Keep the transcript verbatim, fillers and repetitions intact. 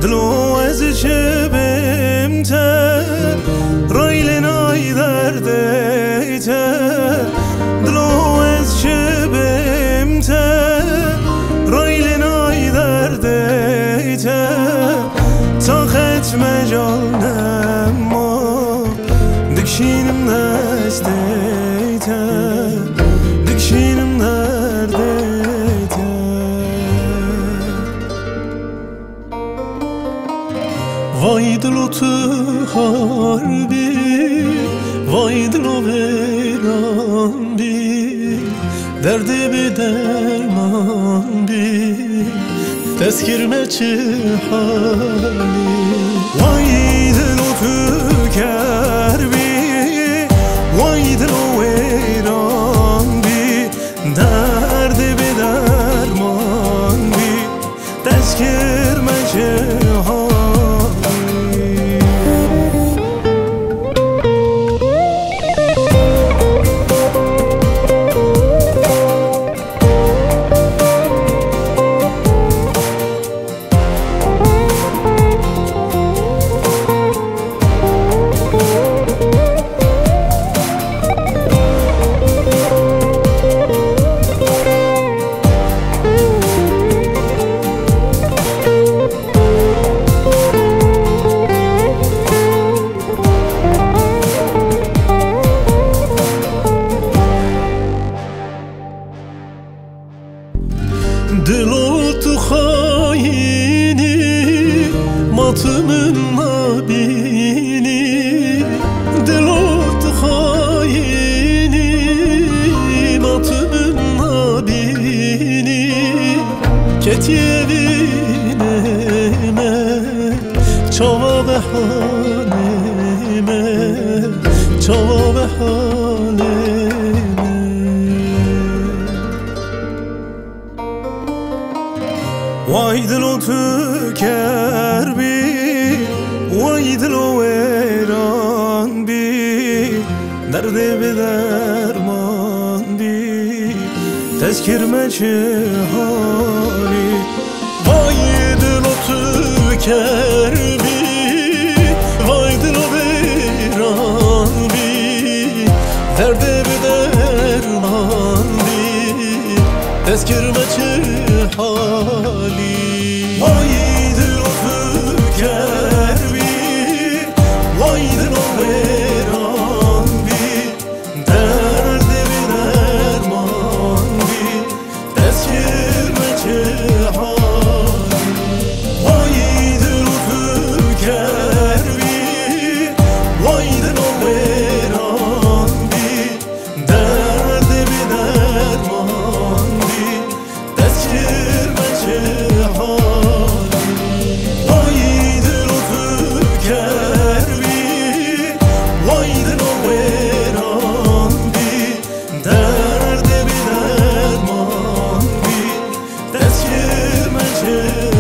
دلو از چه بمتر رایل نای دردیتر دلو از چه بمتر رایل نای دردیتر تا ختم جانم ما دکشینم دستیتر دکشینم دردیتر وای دلو تو harbi vay dilo veran bi derde be derman bi tezkirme çi hali vay dilo tüker bi vay dilo veran bi derde be derman bi tezkirme çi hali دلو تو خاینی ماتمın nabini دلو تو خاینی ماتمın nabini ketyevineme çava behaneme çava behaneme vay dilo tüker bi vay dilo veran bi derde be derman bi tezkirme çi hali vay dilo tüker bi vay dilo veran bi derde be derman bi tezkirme çi hali vay dilo tüker bi vay dilo veran bi derde be derman bi tezkirme çi hali vay dilo tüker bi vay dilo veran bi derde be derman bi tezkirme çi hali vay dilo tüker bi vay dilo veran bi derde be derman bi tezkirme çi